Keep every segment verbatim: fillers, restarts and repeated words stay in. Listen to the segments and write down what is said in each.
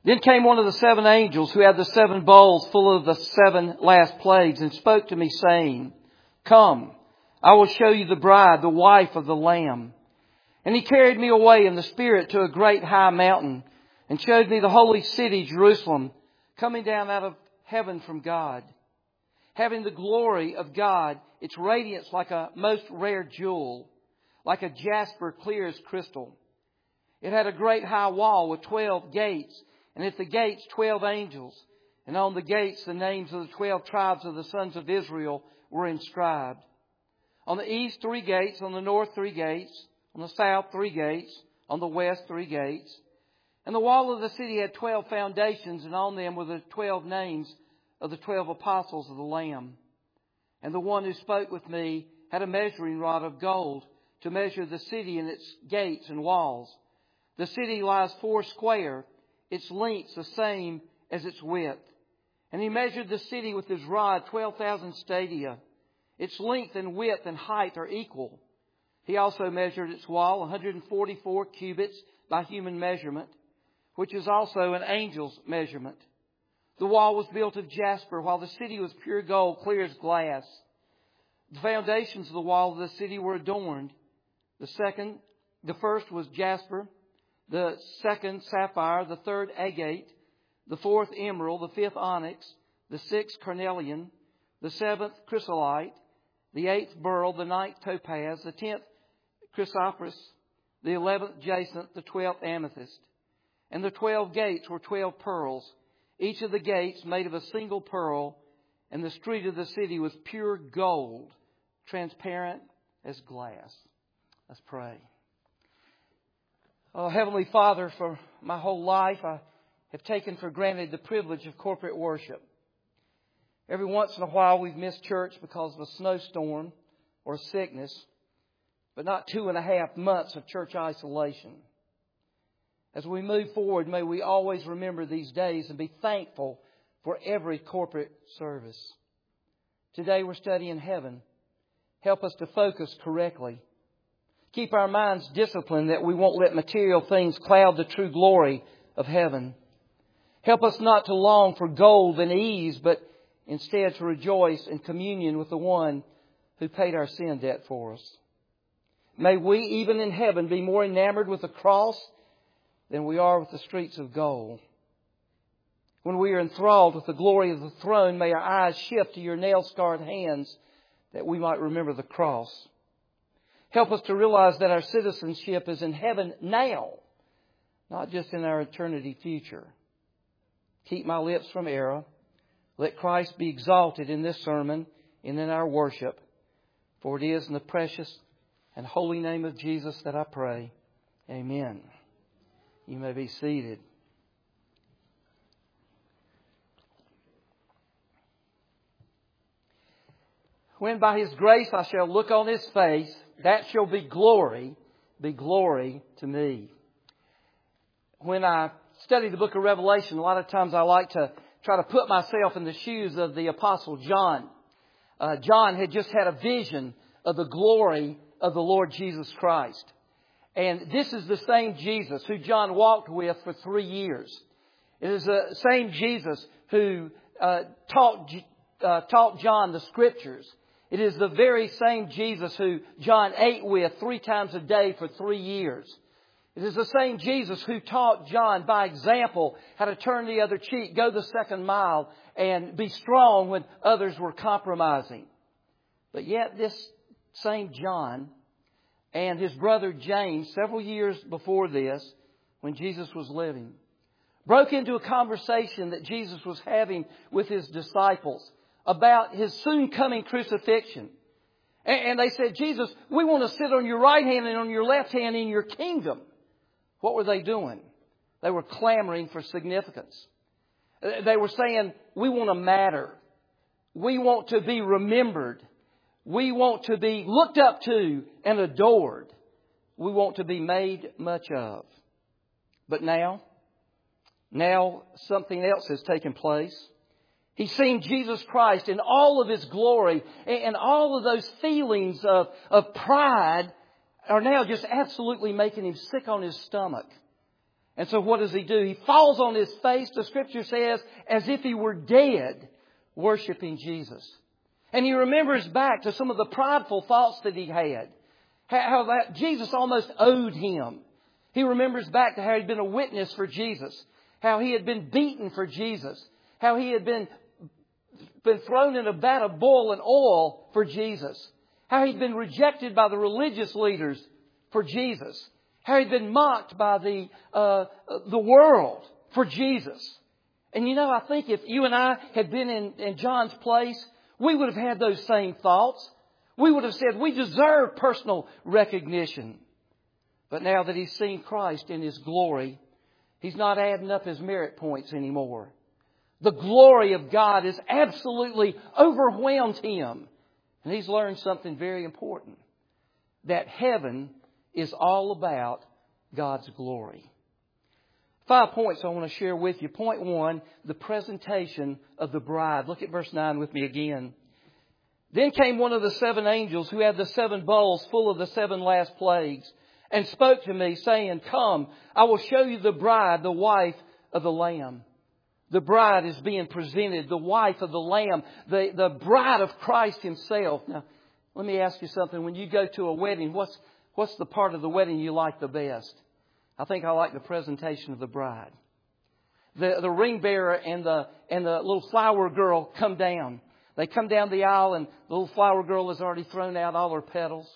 Then came one of the seven angels who had the seven bowls full of the seven last plagues and spoke to me, saying, Come, I will show you the bride, the wife of the Lamb. And he carried me away in the Spirit to a great high mountain and showed me the holy city, Jerusalem, coming down out of heaven from God, having the glory of God, its radiance like a most rare jewel, like a jasper clear as crystal. It had a great high wall with twelve gates, and at the gates twelve angels, and on the gates the names of the twelve tribes of the sons of Israel were inscribed. On the east three gates, on the north three gates, on the south three gates, on the west three gates. And the wall of the city had twelve foundations, and on them were the twelve names of the twelve apostles of the Lamb. And the one who spoke with me had a measuring rod of gold to measure the city and its gates and walls. The city lies four square, its length the same as its width. And he measured the city with his rod twelve thousand stadia. Its length and width and height are equal. He also measured its wall one hundred forty-four cubits by human measurement, which is also an angel's measurement. The wall was built of jasper, while the city was pure gold, clear as glass. The foundations of the wall of the city were adorned. The second, the first was jasper, the second sapphire, the third agate, the fourth emerald, the fifth onyx, the sixth carnelian, the seventh chrysolite, the eighth beryl, the ninth topaz, the tenth chrysoprase, the eleventh jacinth, the twelfth amethyst. And the twelve gates were twelve pearls, each of the gates made of a single pearl, and the street of the city was pure gold, transparent as glass. Let's pray. Oh, Heavenly Father, for my whole life I have taken for granted the privilege of corporate worship. Every once in a while we've missed church because of a snowstorm or a sickness, but not two and a half months of church isolation. As we move forward, may we always remember these days and be thankful for every corporate service. Today we're studying heaven. Help us to focus correctly. Keep our minds disciplined that we won't let material things cloud the true glory of heaven. Help us not to long for gold and ease, but instead to rejoice in communion with the one who paid our sin debt for us. May we, even in heaven, be more enamored with the cross than we are with the streets of gold. When we are enthralled with the glory of the throne, may our eyes shift to your nail-scarred hands that we might remember the cross. Help us to realize that our citizenship is in heaven now, not just in our eternity future. Keep my lips from error. Let Christ be exalted in this sermon and in our worship. For it is in the precious and holy name of Jesus that I pray. Amen. You may be seated. When by His grace I shall look on His face, that shall be glory, be glory to me. When I study the book of Revelation, a lot of times I like to try to put myself in the shoes of the Apostle John. Uh, John had just had a vision of the glory of the Lord Jesus Christ. And this is the same Jesus who John walked with for three years. It is the same Jesus who uh, taught, uh, taught John the Scriptures. It is the very same Jesus who John ate with three times a day for three years. It is the same Jesus who taught John by example how to turn the other cheek, go the second mile, and be strong when others were compromising. But yet this same John and his brother James, several years before this, when Jesus was living, broke into a conversation that Jesus was having with His disciples about His soon coming crucifixion. And they said, Jesus, we want to sit on your right hand and on your left hand in your kingdom. What were they doing? They were clamoring for significance. They were saying, we want to matter. We want to be remembered. We want to be looked up to and adored. We want to be made much of. But now, now something else has taken place. He's seen Jesus Christ in all of His glory, and all of those feelings of, of pride are now just absolutely making him sick on his stomach. And so what does he do? He falls on his face, the Scripture says, as if he were dead, worshiping Jesus. And he remembers back to some of the prideful thoughts that he had. How that Jesus almost owed him. He remembers back to how he'd been a witness for Jesus. How he had been beaten for Jesus. How he had been, been thrown in a vat of boiling oil for Jesus. How he'd been rejected by the religious leaders for Jesus. How he'd been mocked by the uh, the world for Jesus. And you know, I think if you and I had been in, in John's place, we would have had those same thoughts. We would have said, we deserve personal recognition. But now that he's seen Christ in His glory, he's not adding up his merit points anymore. The glory of God has absolutely overwhelmed him. And he's learned something very important. That heaven is all about God's glory. Five points I want to share with you. Point one, the presentation of the bride. Look at verse nine with me again. Then came one of the seven angels who had the seven bowls full of the seven last plagues and spoke to me, saying, Come, I will show you the bride, the wife of the Lamb. The bride is being presented, the wife of the Lamb, the, the bride of Christ Himself. Now, let me ask you something. When you go to a wedding, what's, what's the part of the wedding you like the best? I think I like the presentation of the bride. The, the ring bearer and the, and the little flower girl come down. They come down the aisle and the little flower girl has already thrown out all her petals.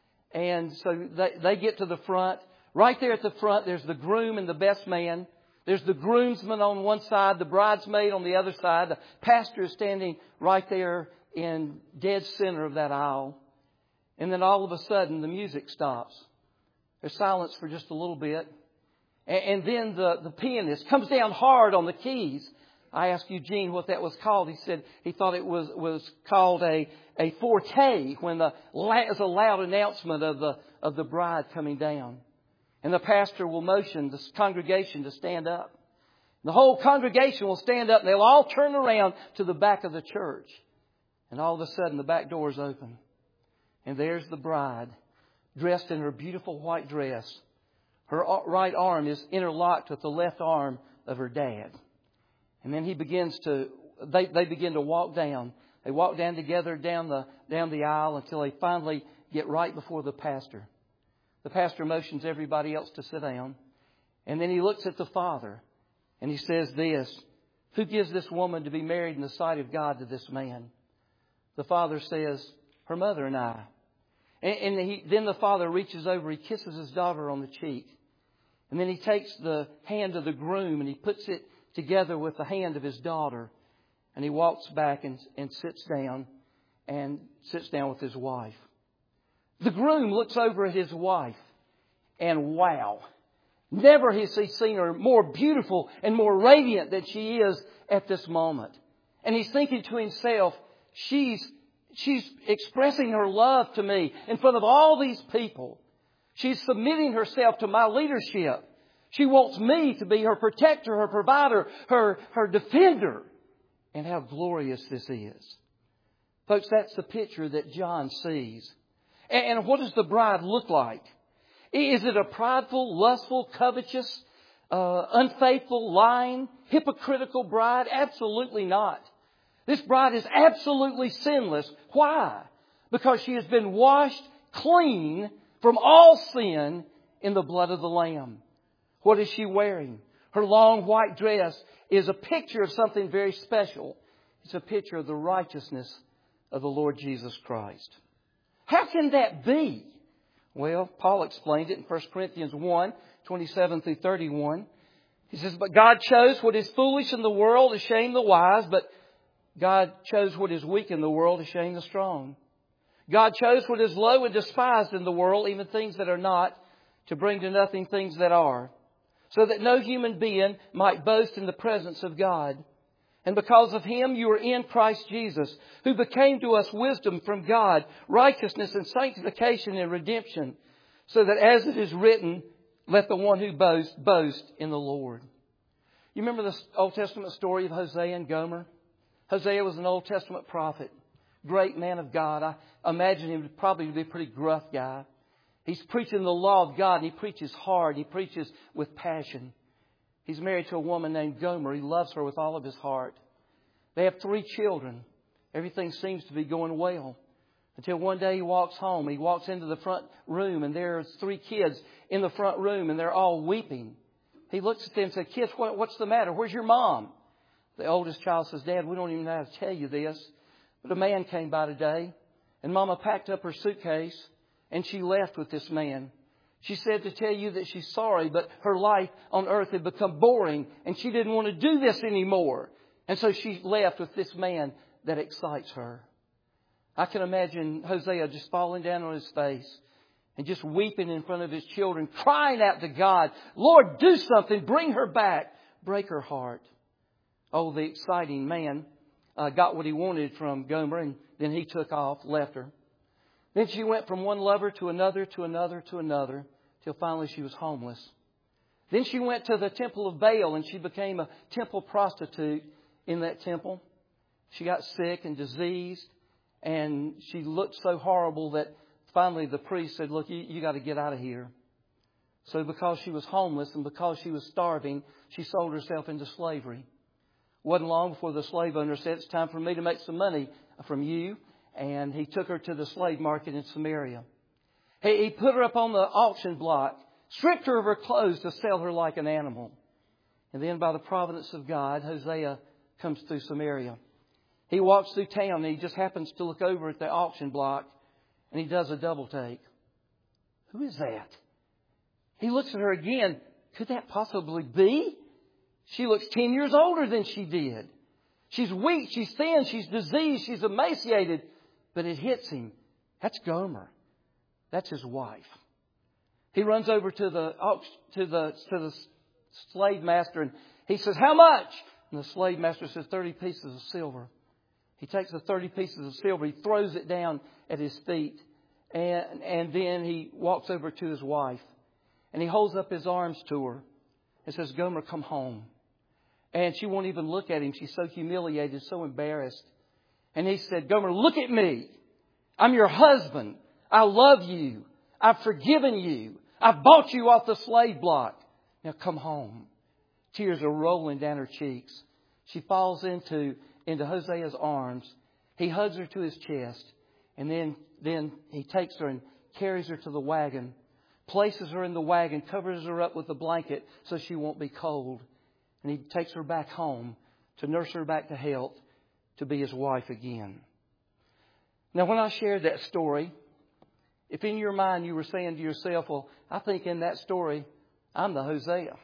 And so they, they get to the front. Right there at the front, there's the groom and the best man. There's the groomsman on one side, the bridesmaid on the other side. The pastor is standing right there in dead center of that aisle. And then all of a sudden, the music stops. There's silence for just a little bit. And, and then the, the pianist comes down hard on the keys. I asked Eugene what that was called. He said he thought it was, was called a, a forte, when the it's a loud announcement of the of the bride coming down. And the pastor will motion the congregation to stand up. The whole congregation will stand up and they'll all turn around to the back of the church. And all of a sudden the back door is open. And there's the bride, dressed in her beautiful white dress. Her right arm is interlocked with the left arm of her dad. And then he begins to, they, they begin to walk down. They walk down together down the, down the aisle until they finally get right before the pastor. The pastor motions everybody else to sit down. And then he looks at the father and he says this, Who gives this woman to be married in the sight of God to this man? The father says, Her mother and I. And, and he, then the father reaches over, he kisses his daughter on the cheek. And then he takes the hand of the groom and he puts it together with the hand of his daughter. And he walks back and, and sits down and sits down with his wife. The groom looks over at his wife and wow, never has he seen her more beautiful and more radiant than she is at this moment. And he's thinking to himself, she's, she's expressing her love to me in front of all these people. She's submitting herself to my leadership. She wants me to be her protector, her provider, her, her defender. And how glorious this is. Folks, that's the picture that John sees. And, and what does the bride look like? Is it a prideful, lustful, covetous, uh, unfaithful, lying, hypocritical bride? Absolutely not. This bride is absolutely sinless. Why? Because she has been washed clean from all sin in the blood of the Lamb. What is she wearing? Her long white dress is a picture of something very special. It's a picture of the righteousness of the Lord Jesus Christ. How can that be? Well, Paul explained it in First Corinthians one, twenty-seven through thirty-one. He says, But God chose what is foolish in the world to shame the wise, but God chose what is weak in the world to shame the strong. God chose what is low and despised in the world, even things that are not, to bring to nothing things that are, so that no human being might boast in the presence of God. And because of Him you are in Christ Jesus, who became to us wisdom from God, righteousness and sanctification and redemption, so that as it is written, let the one who boasts boast in the Lord. You remember the Old Testament story of Hosea and Gomer? Hosea was an Old Testament prophet, great man of God. I imagine him probably to be a pretty gruff guy. He's preaching the law of God and he preaches hard. He preaches with passion. He's married to a woman named Gomer. He loves her with all of his heart. They have three children. Everything seems to be going well. Until one day he walks home. He walks into the front room and there's three kids in the front room and they're all weeping. He looks at them and says, "Kids, what, what's the matter? Where's your mom?" The oldest child says, "Dad, we don't even know how to tell you this. But a man came by today and Mama packed up her suitcase and she left with this man. She said to tell you that she's sorry, but her life on earth had become boring and she didn't want to do this anymore. And so she left with this man that excites her." I can imagine Hosea just falling down on his face and just weeping in front of his children, crying out to God, "Lord, do something. Bring her back. Break her heart." Oh, the exciting man uh, got what he wanted from Gomer, and then he took off, left her. Then she went from one lover to another, to another, to another, till finally she was homeless. Then she went to the temple of Baal and she became a temple prostitute in that temple. She got sick and diseased and she looked so horrible that finally the priest said, "Look, you, you got to get out of here." So because she was homeless and because she was starving, she sold herself into slavery. Wasn't long before the slave owner said, "It's time for me to make some money from you." And he took her to the slave market in Samaria. He, he put her up on the auction block, stripped her of her clothes to sell her like an animal. And then by the providence of God, Hosea comes through Samaria. He walks through town and he just happens to look over at the auction block and he does a double take. Who is that? He looks at her again. Could that possibly be? She looks ten years older than she did. She's weak, she's thin, she's diseased, she's emaciated. But it hits him. That's Gomer. That's his wife. He runs over to the to the to the slave master and he says, "How much?" And the slave master says, thirty pieces of silver. He takes the thirty pieces of silver, he throws it down at his feet, and and then he walks over to his wife and he holds up his arms to her and says, "Gomer, come home." And she won't even look at him. She's so humiliated, so embarrassed. And he said, "Gomer, look at me. I'm your husband. I love you. I've forgiven you. I bought you off the slave block. Now come home." Tears are rolling down her cheeks. She falls into, into Hosea's arms. He hugs her to his chest. And then, then he takes her and carries her to the wagon, places her in the wagon, covers her up with a blanket so she won't be cold. And he takes her back home to nurse her back to health, to be his wife again. Now, when I shared that story, if in your mind you were saying to yourself, "Well, I think in that story, I'm the Hosea.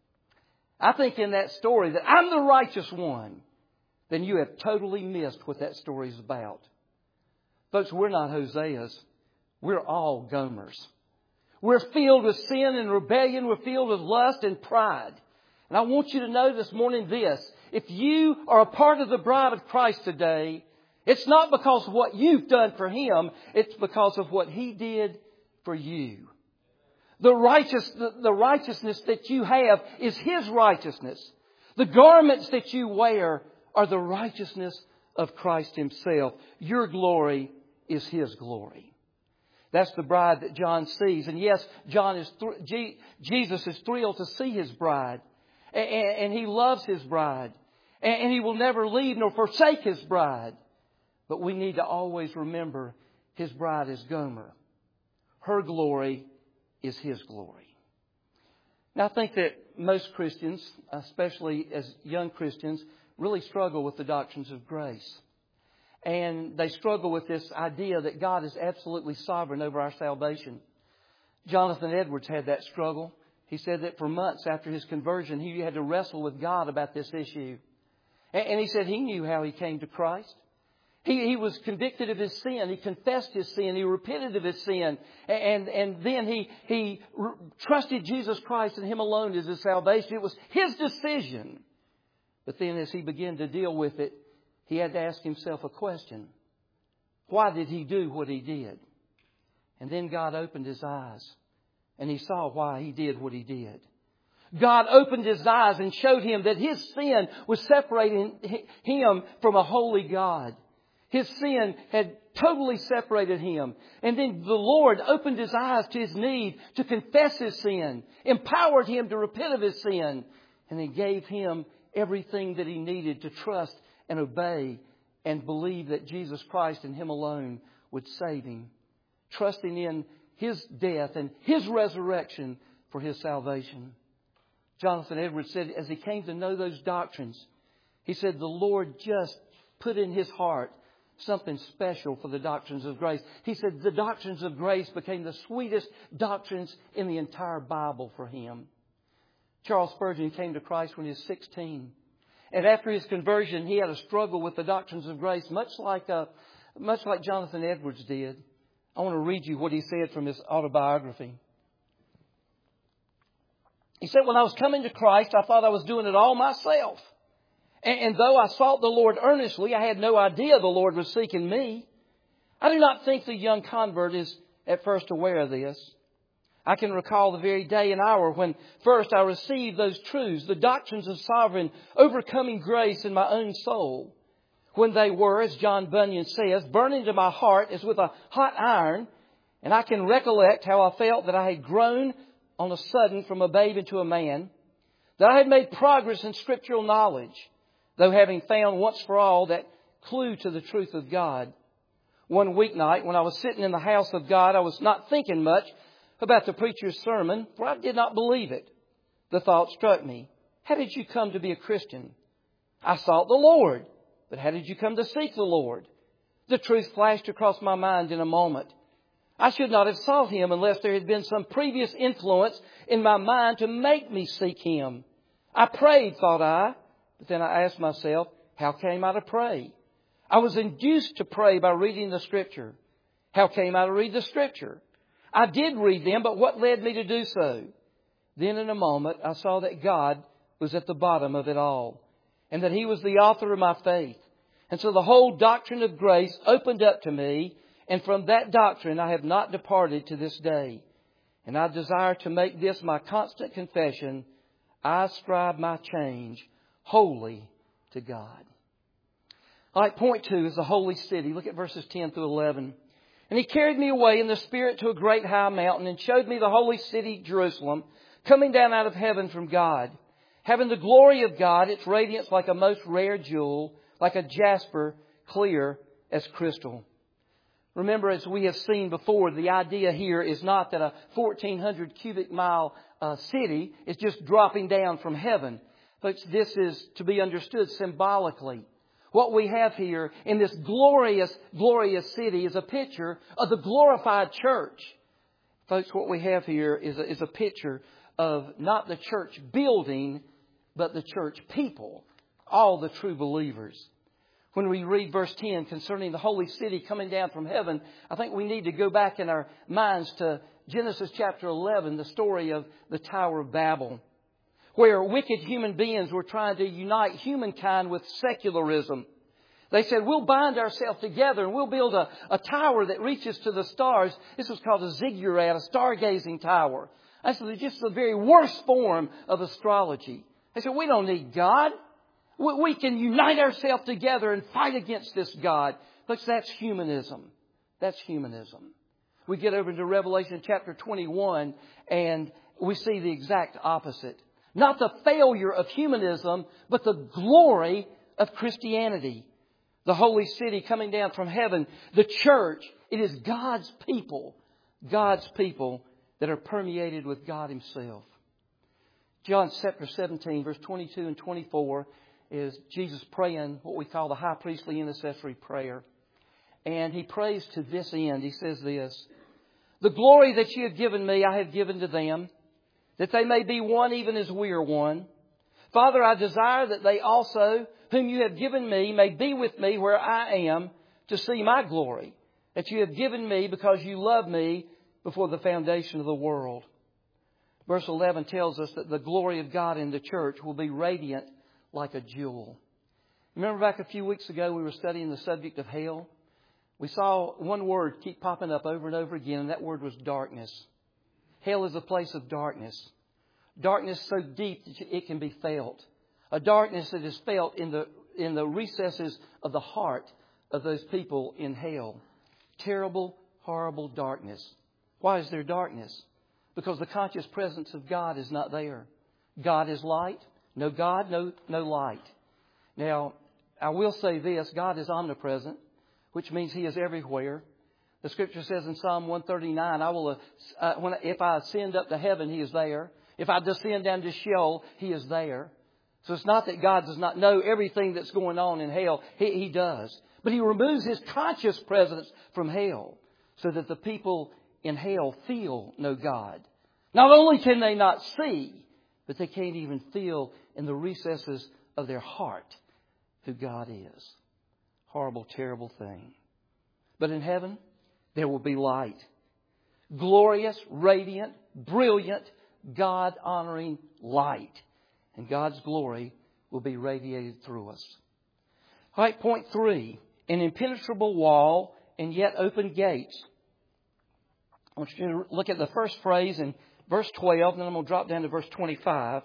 I think in that story that I'm the righteous one," then you have totally missed what that story is about. Folks, we're not Hoseas. We're all Gomers. We're filled with sin and rebellion. We're filled with lust and pride. And I want you to know this morning this. If you are a part of the bride of Christ today, it's not because of what you've done for Him. It's because of what He did for you. The righteous, the, the righteousness that you have is His righteousness. The garments that you wear are the righteousness of Christ Himself. Your glory is His glory. That's the bride that John sees. And yes, John is th- G- Jesus is thrilled to see His bride. And, and He loves His bride. And, and He will never leave nor forsake His bride. But we need to always remember His bride is Gomer. Her glory is His glory. Now, I think that most Christians, especially as young Christians, really struggle with the doctrines of grace. And they struggle with this idea that God is absolutely sovereign over our salvation. Jonathan Edwards had that struggle. He said that for months after his conversion, he had to wrestle with God about this issue. And he said he knew how he came to Christ. He, he was convicted of his sin. He confessed his sin. He repented of his sin. And, and then he, he r- trusted Jesus Christ and Him alone as his salvation. It was his decision. But then as he began to deal with it, he had to ask himself a question. Why did he do what he did? And then God opened his eyes and he saw why he did what he did. God opened his eyes and showed him that his sin was separating him from a holy God. His sin had totally separated him. And then the Lord opened his eyes to his need to confess his sin, empowered him to repent of his sin. And He gave him everything that he needed to trust and obey and believe that Jesus Christ and Him alone would save him. Trusting in His death and His resurrection for his salvation. Jonathan Edwards said as he came to know those doctrines, he said the Lord just put in his heart something special for the doctrines of grace. He said the doctrines of grace became the sweetest doctrines in the entire Bible for him. Charles Spurgeon came to Christ when he was sixteen. And after his conversion, he had a struggle with the doctrines of grace, much like, uh, much like Jonathan Edwards did. I want to read you what he said from his autobiography. He said, when I was coming to Christ, I thought I was doing it all myself. And, and though I sought the Lord earnestly, I had no idea the Lord was seeking me. I do not think the young convert is at first aware of this. I can recall the very day and hour when first I received those truths, the doctrines of sovereign, overcoming grace in my own soul. When they were, as John Bunyan says, burning to my heart as with a hot iron. And I can recollect how I felt that I had grown on a sudden from a babe into a man. That I had made progress in scriptural knowledge, though having found once for all that clue to the truth of God. One weeknight when I was sitting in the house of God, I was not thinking much about the preacher's sermon, for I did not believe it. The thought struck me, how did you come to be a Christian? I sought the Lord, but how did you come to seek the Lord? The truth flashed across my mind in a moment. I should not have sought Him unless there had been some previous influence in my mind to make me seek Him. I prayed, thought I, but then I asked myself, how came I to pray? I was induced to pray by reading the Scripture. How came I to read the Scripture? I did read them, but what led me to do so? Then in a moment, I saw that God was at the bottom of it all, and that He was the author of my faith. And so the whole doctrine of grace opened up to me, and from that doctrine I have not departed to this day. And I desire to make this my constant confession. I ascribe my change wholly to God. All right, point two is the holy city. Look at verses ten through eleven. And He carried me away in the Spirit to a great high mountain and showed me the holy city, Jerusalem, coming down out of heaven from God, having the glory of God, its radiance like a most rare jewel, like a jasper, clear as crystal. Remember, as we have seen before, the idea here is not that a fourteen hundred cubic mile uh, city is just dropping down from heaven. But this is to be understood symbolically. What we have here in this glorious, glorious city is a picture of the glorified church. Folks, what we have here is a, is a picture of not the church building, but the church people, all the true believers. When we read verse ten concerning the holy city coming down from heaven, I think we need to go back in our minds to Genesis chapter eleven, the story of the Tower of Babel, where wicked human beings were trying to unite humankind with secularism. They said, we'll bind ourselves together and we'll build a, a tower that reaches to the stars. This was called a ziggurat, a stargazing tower. I said, it's just the very worst form of astrology. They said, we don't need God. We, we can unite ourselves together and fight against this God. Folks, that's humanism. That's humanism. We get over to Revelation chapter twenty-one and we see the exact opposite. Not the failure of humanism, but the glory of Christianity. The holy city coming down from heaven. The church, it is God's people. God's people that are permeated with God Himself. John chapter seventeen, verse twenty-two and twenty-four is Jesus praying what we call the high priestly intercessory prayer. And He prays to this end. He says this, the glory that You have given Me, I have given to them, that they may be one even as we are one. Father, I desire that they also, whom You have given Me, may be with Me where I am, to see My glory, that You have given Me because You loved Me before the foundation of the world. Verse eleven tells us that the glory of God in the church will be radiant like a jewel. Remember back a few weeks ago we were studying the subject of hell? We saw one word keep popping up over and over again, and that word was darkness. Hell is a place of darkness. Darkness so deep that it can be felt. A darkness that is felt in the in the recesses of the heart of those people in hell. Terrible, horrible darkness. Why is there darkness? Because the conscious presence of God is not there. God is light. No God, no, no light. Now, I will say this. God is omnipresent, which means He is everywhere. The Scripture says in Psalm one thirty-nine, I will, uh, when, if I ascend up to heaven, He is there. If I descend down to Sheol, He is there. So it's not that God does not know everything that's going on in hell. He, he does. But He removes His conscious presence from hell so that the people in hell feel no God. Not only can they not see, but they can't even feel in the recesses of their heart who God is. Horrible, terrible thing. But in heaven, there will be light. Glorious, radiant, brilliant, God-honoring light. And God's glory will be radiated through us. All right, point three. An impenetrable wall and yet open gates. I want you to look at the first phrase in verse twelve, and then I'm going to drop down to verse twenty-five.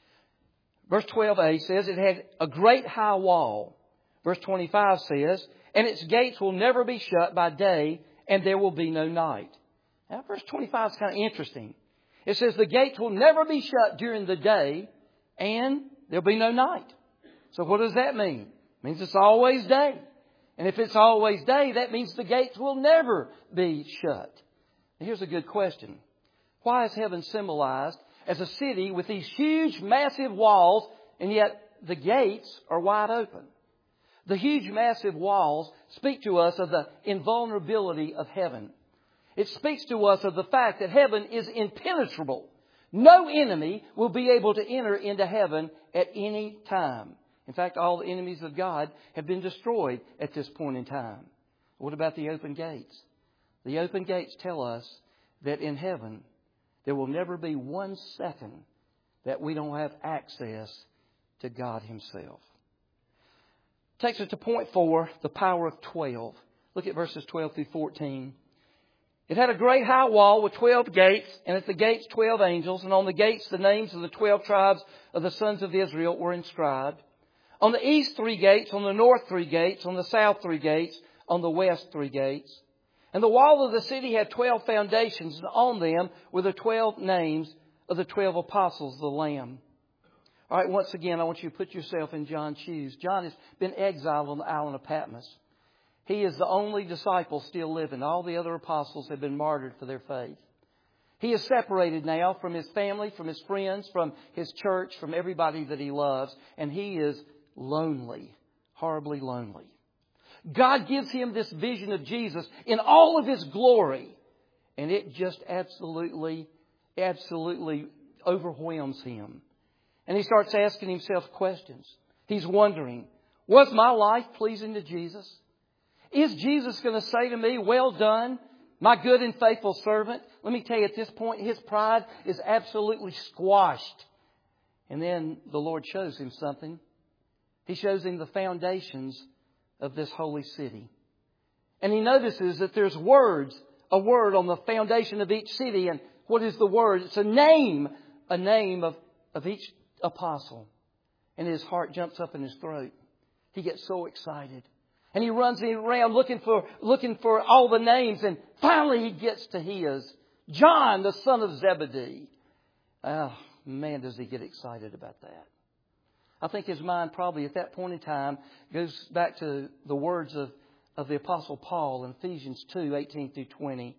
Verse twelve a says it had a great high wall. Verse twenty-five says, and its gates will never be shut by day, and there will be no night. Now, verse twenty-five is kind of interesting. It says the gates will never be shut during the day, and there'll be no night. So what does that mean? It means it's always day. And if it's always day, that means the gates will never be shut. Now, here's a good question. Why is heaven symbolized as a city with these huge, massive walls, and yet the gates are wide open? The huge, massive walls speak to us of the invulnerability of heaven. It speaks to us of the fact that heaven is impenetrable. No enemy will be able to enter into heaven at any time. In fact, all the enemies of God have been destroyed at this point in time. What about the open gates? The open gates tell us that in heaven there will never be one second that we don't have access to God Himself. Takes us to point four, the power of twelve. Look at verses twelve through fourteen. It had a great high wall with twelve gates, and at the gates twelve angels, and on the gates the names of the twelve tribes of the sons of Israel were inscribed. On the east three gates, on the north three gates, on the south three gates, on the west three gates. And the wall of the city had twelve foundations, and on them were the twelve names of the twelve apostles of the Lamb. All right, once again, I want you to put yourself in John's shoes. John has been exiled on the island of Patmos. He is the only disciple still living. All the other apostles have been martyred for their faith. He is separated now from his family, from his friends, from his church, from everybody that he loves. And he is lonely, horribly lonely. God gives him this vision of Jesus in all of His glory. And it just absolutely, absolutely overwhelms him. And he starts asking himself questions. He's wondering, was my life pleasing to Jesus? Is Jesus going to say to me, well done, my good and faithful servant? Let me tell you, at this point, his pride is absolutely squashed. And then the Lord shows him something. He shows him the foundations of this holy city. And he notices that there's words, a word on the foundation of each city. And what is the word? It's a name, a name of, of each apostle. And his heart jumps up in his throat. He gets so excited. And he runs around looking for, looking for all the names. And finally he gets to his. John, the son of Zebedee. Oh, man, does he get excited about that. I think his mind probably at that point in time goes back to the words of, of the Apostle Paul in Ephesians two, eighteen through twenty.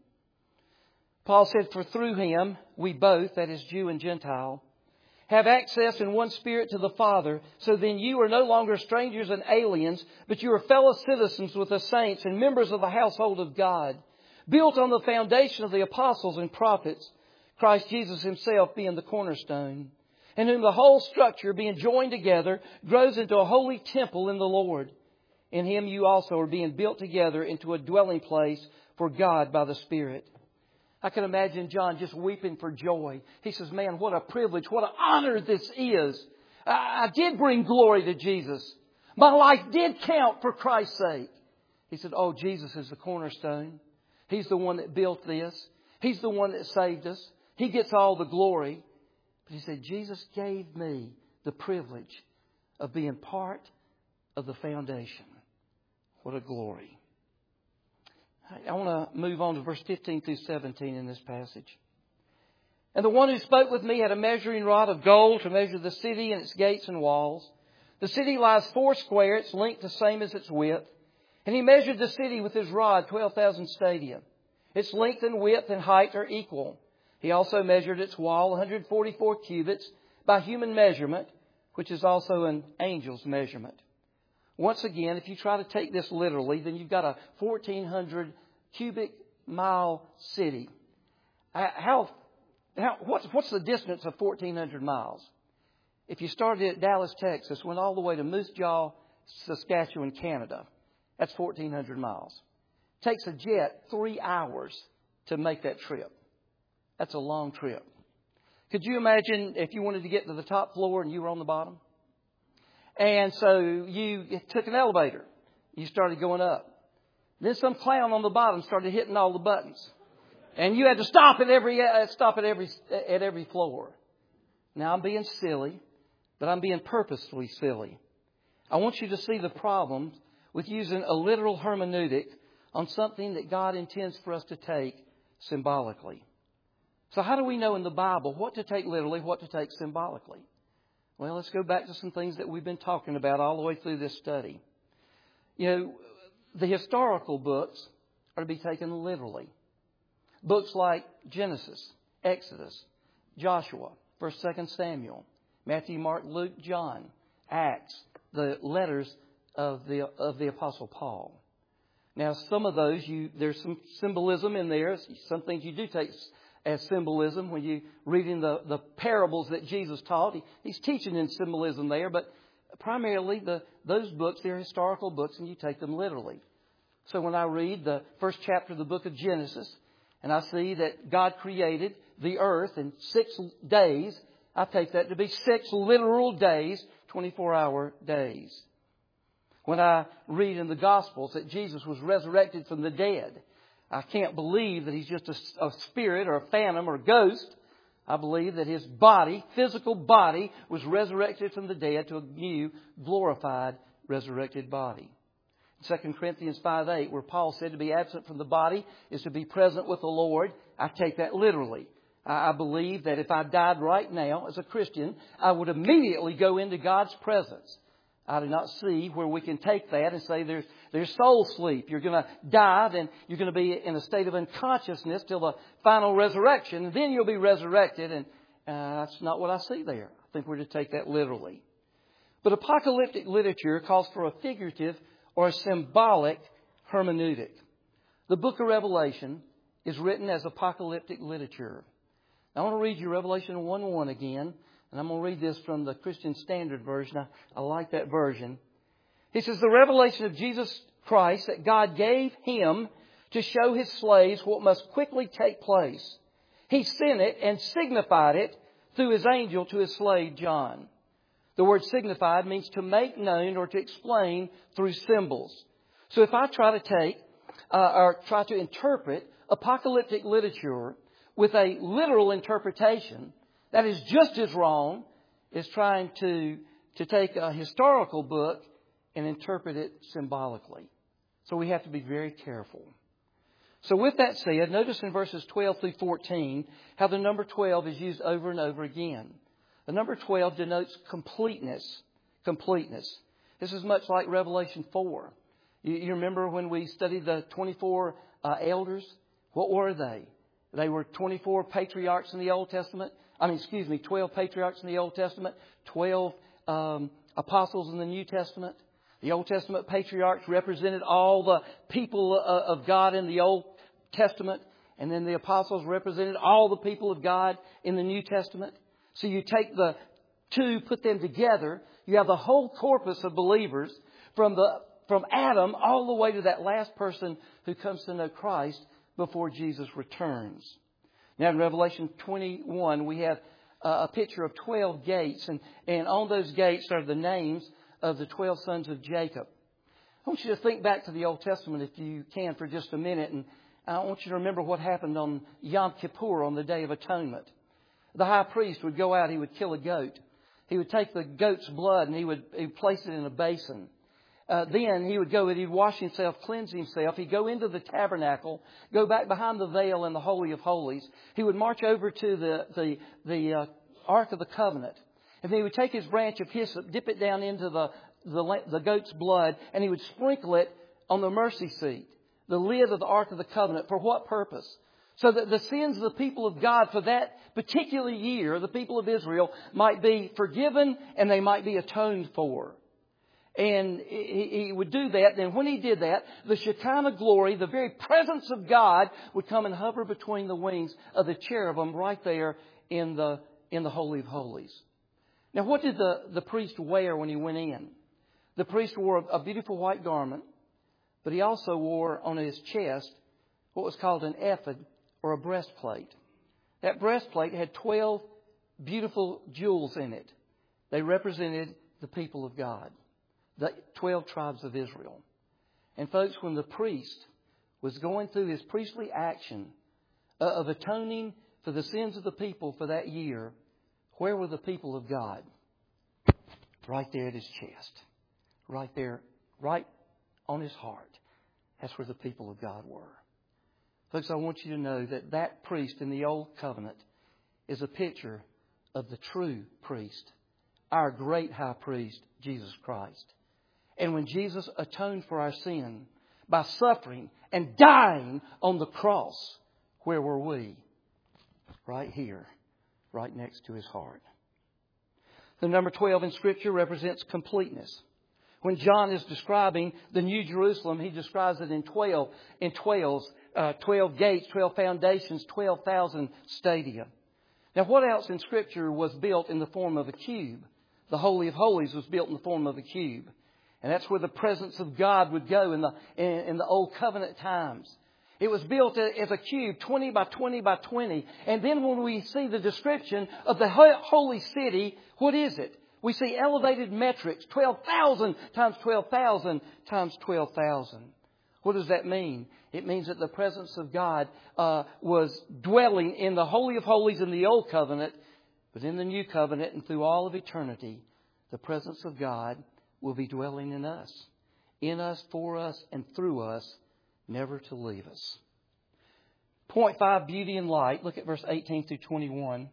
Paul said, for through Him we both, that is Jew and Gentile, have access in one Spirit to the Father. So then you are no longer strangers and aliens, but you are fellow citizens with the saints and members of the household of God, built on the foundation of the apostles and prophets, Christ Jesus Himself being the cornerstone, in whom the whole structure, being joined together, grows into a holy temple in the Lord. In Him you also are being built together into a dwelling place for God by the Spirit. I can imagine John just weeping for joy. He says, man, what a privilege, what an honor this is. I, I did bring glory to Jesus. My life did count for Christ's sake. He said, oh, Jesus is the cornerstone. He's the one that built this. He's the one that saved us. He gets all the glory. But he said, Jesus gave me the privilege of being part of the foundation. What a glory. I want to move on to verse fifteen through seventeen in this passage. And the one who spoke with me had a measuring rod of gold to measure the city and its gates and walls. The city lies foursquare, its length the same as its width. And he measured the city with his rod, twelve thousand stadia. Its length and width and height are equal. He also measured its wall, one hundred forty-four cubits, by human measurement, which is also an angel's measurement. Once again, if you try to take this literally, then you've got a fourteen hundred cubic mile city. How, how, what's, what's the distance of fourteen hundred miles? If you started at Dallas, Texas, went all the way to Moose Jaw, Saskatchewan, Canada, that's fourteen hundred miles. Takes a jet three hours to make that trip. That's a long trip. Could you imagine if you wanted to get to the top floor and you were on the bottom? And so you took an elevator. You started going up. Then some clown on the bottom started hitting all the buttons. And you had to stop at every uh, stop at every at every floor. Now I'm being silly, but I'm being purposefully silly. I want you to see the problems with using a literal hermeneutic on something that God intends for us to take symbolically. So how do we know in the Bible what to take literally, what to take symbolically? Well, let's go back to some things that we've been talking about all the way through this study. You know, the historical books are to be taken literally. Books like Genesis, Exodus, Joshua, First, Second Samuel, Matthew, Mark, Luke, John, Acts, the letters of the of the Apostle Paul. Now, some of those, you there's some symbolism in there. Some things you do take as symbolism when you reading the, the parables that Jesus taught. He, he's teaching in symbolism there, but primarily the those books, they're historical books, and you take them literally. So when I read the first chapter of the book of Genesis, and I see that God created the earth in six days, I take that to be six literal days, twenty-four hour days. When I read in the Gospels that Jesus was resurrected from the dead, I can't believe that He's just a, a spirit or a phantom or a ghost. I believe that His body, physical body, was resurrected from the dead to a new, glorified, resurrected body. Second Corinthians five eight, where Paul said to be absent from the body is to be present with the Lord, I take that literally. I believe that if I died right now as a Christian, I would immediately go into God's presence. I do not see where we can take that and say there's there's soul sleep. You're going to die, then you're going to be in a state of unconsciousness till the final resurrection, and then you'll be resurrected. And uh, that's not what I see there. I think we're to take that literally. But apocalyptic literature calls for a figurative or a symbolic hermeneutic. The book of Revelation is written as apocalyptic literature. I want to read you Revelation one one again. And I'm going to read this from the Christian Standard Version. I, I like that version. It says, the revelation of Jesus Christ that God gave Him to show His slaves what must quickly take place. He sent it and signified it through His angel to His slave John. The word signified means to make known or to explain through symbols. So if I try to take uh, or try to interpret apocalyptic literature with a literal interpretation, that is just as wrong as trying to, to take a historical book and interpret it symbolically. So we have to be very careful. So with that said, notice in verses twelve through fourteen how the number twelve is used over and over again. The number twelve denotes completeness. Completeness. This is much like Revelation four. You, you remember when we studied the twenty-four uh, elders? What were they? They were twenty-four patriarchs in the Old Testament. I mean, excuse me, twelve patriarchs in the Old Testament, twelve um, apostles in the New Testament. The Old Testament patriarchs represented all the people of God in the Old Testament. And then the apostles represented all the people of God in the New Testament. So you take the two, put them together. You have the whole corpus of believers from the from Adam all the way to that last person who comes to know Christ before Jesus returns. Now in Revelation twenty-one, we have a picture of twelve gates. And, and on those gates are the names of the twelve sons of Jacob. I want you to think back to the Old Testament if you can for just a minute. And I want you to remember what happened on Yom Kippur, on the Day of Atonement. The high priest would go out, he would kill a goat. He would take the goat's blood and he would, he would place it in a basin. uh, then he would go and he'd wash himself, cleanse himself. He'd go into the tabernacle, go back behind the veil in the Holy of Holies. He would march over to the, the, the uh, Ark of the Covenant. And then he would take his branch of hyssop, dip it down into the, the, the goat's blood, and he would sprinkle it on the mercy seat, the lid of the Ark of the Covenant. For what purpose? So that the sins of the people of God for that particular year, the people of Israel, might be forgiven and they might be atoned for. And he, he would do that. And when he did that, the Shekinah glory, the very presence of God, would come and hover between the wings of the cherubim right there in the, in the Holy of Holies. Now, what did the, the priest wear when he went in? The priest wore a beautiful white garment, but he also wore on his chest what was called an ephod, or a breastplate. That breastplate had twelve beautiful jewels in it. They represented the people of God, the twelve tribes of Israel. And folks, when the priest was going through his priestly action of atoning for the sins of the people for that year, where were the people of God? Right there at his chest. Right there, right on his heart. That's where the people of God were. Folks, I want you to know that that priest in the Old Covenant is a picture of the true priest, our great high priest, Jesus Christ. And when Jesus atoned for our sin by suffering and dying on the cross, where were we? Right here, right next to his heart. The number twelve in Scripture represents completeness. When John is describing the New Jerusalem, he describes it in twelve, in twelve, uh, twelve gates, twelve foundations, twelve thousand stadia. Now, what else in Scripture was built in the form of a cube? The Holy of Holies was built in the form of a cube. And that's where the presence of God would go in the, in, in the Old Covenant times. It was built as a cube, twenty by twenty by twenty. And then when we see the description of the holy city, what is it? We see elevated metrics, twelve thousand times twelve thousand times twelve thousand. What does that mean? It means that the presence of God uh, was dwelling in the Holy of Holies in the Old Covenant, but in the New Covenant and through all of eternity, the presence of God will be dwelling in us, in us, for us, and through us, never to leave us. Point five, beauty and light. Look at verse eighteen through twenty-one.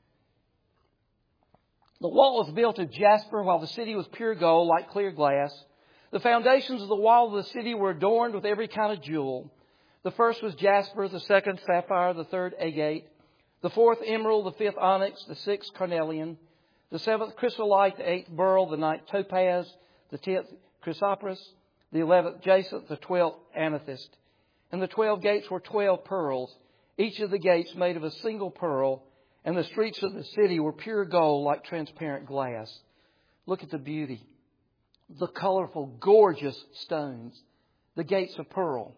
The wall was built of jasper, while the city was pure gold, like clear glass. The foundations of the wall of the city were adorned with every kind of jewel. The first was jasper, the second sapphire, the third agate, the fourth emerald, the fifth onyx, the sixth carnelian, the seventh chrysolite, the eighth beryl, the ninth topaz, the tenth chrysoprase, the eleventh jacinth, the twelfth amethyst. And the twelve gates were twelve pearls, each of the gates made of a single pearl. And the streets of the city were pure gold like transparent glass. Look at the beauty. The colorful, gorgeous stones. The gates of pearl.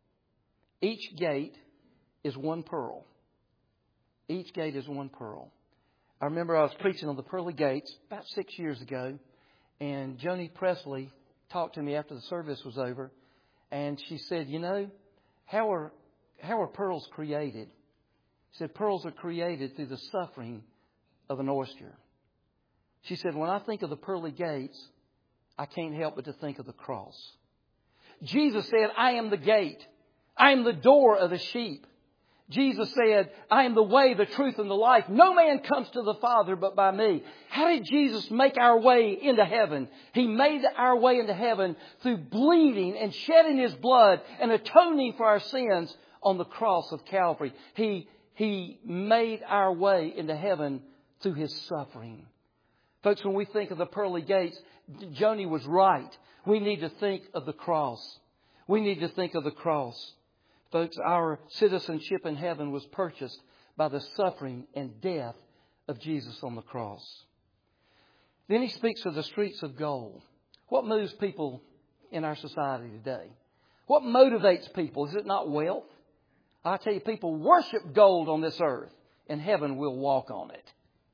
Each gate is one pearl. Each gate is one pearl. I remember I was preaching on the pearly gates about six years ago. And Joni Presley talked to me after the service was over. And she said, you know, how are, how are pearls created? She said, pearls are created through the suffering of an oyster. She said, when I think of the pearly gates, I can't help but to think of the cross. Jesus said, I am the gate. I am the door of the sheep. Jesus said, I am the way, the truth, and the life. No man comes to the Father but by me. How did Jesus make our way into heaven? He made our way into heaven through bleeding and shedding His blood and atoning for our sins on the cross of Calvary. He He made our way into heaven through His suffering. Folks, when we think of the pearly gates, Joni was right. We need to think of the cross. We need to think of the cross. Folks, our citizenship in heaven was purchased by the suffering and death of Jesus on the cross. Then he speaks of the streets of gold. What moves people in our society today? What motivates people? Is it not wealth? I tell you, people worship gold on this earth. In heaven, we'll walk on it.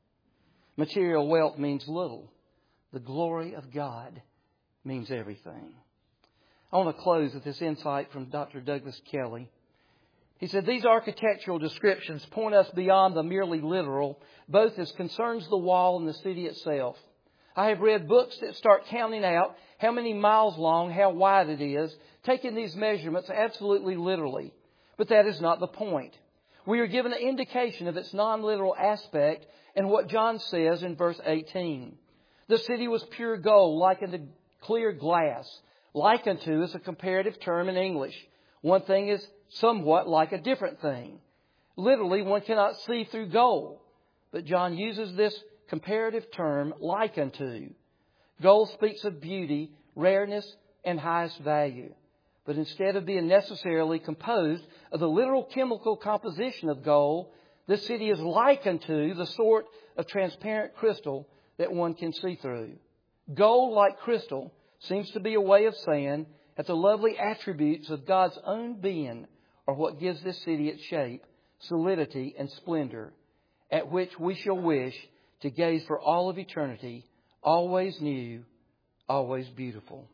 Material wealth means little. The glory of God means everything. I want to close with this insight from Doctor Douglas Kelly. He said, these architectural descriptions point us beyond the merely literal, both as concerns the wall and the city itself. I have read books that start counting out how many miles long, how wide it is, taking these measurements absolutely literally. But that is not the point. We are given an indication of its non-literal aspect in what John says in verse eighteen. The city was pure gold, like unto clear glass. Like unto is a comparative term in English. One thing is somewhat like a different thing. Literally, one cannot see through gold. But John uses this comparative term, like unto. Gold speaks of beauty, rareness, and highest value. But instead of being necessarily composed of the literal chemical composition of gold, this city is like unto the sort of transparent crystal that one can see through. Gold, like crystal, seems to be a way of saying that the lovely attributes of God's own being are what gives this city its shape, solidity, and splendor, at which we shall wish to gaze for all of eternity, always new, always beautiful.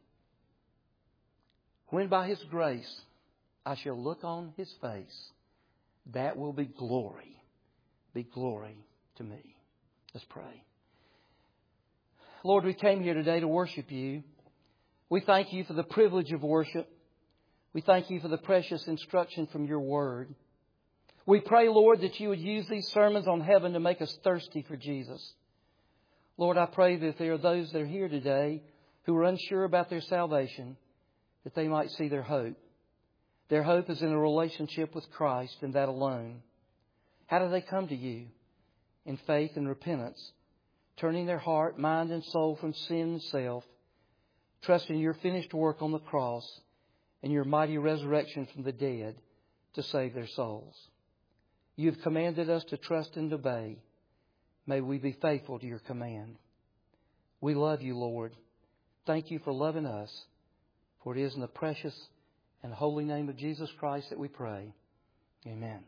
When by His grace I shall look on His face, that will be glory, be glory to me. Let's pray. Lord, we came here today to worship You. We thank You for the privilege of worship. We thank You for the precious instruction from Your Word. We pray, Lord, that You would use these sermons on heaven to make us thirsty for Jesus. Lord, I pray that if there are those that are here today who are unsure about their salvation, that they might see their hope. Their hope is in a relationship with Christ and that alone. How do they come to You? In faith and repentance, turning their heart, mind, and soul from sin and self, trusting Your finished work on the cross and Your mighty resurrection from the dead to save their souls. You have commanded us to trust and obey. May we be faithful to Your command. We love You, Lord. Thank You for loving us. For it is in the precious and holy name of Jesus Christ that we pray. Amen.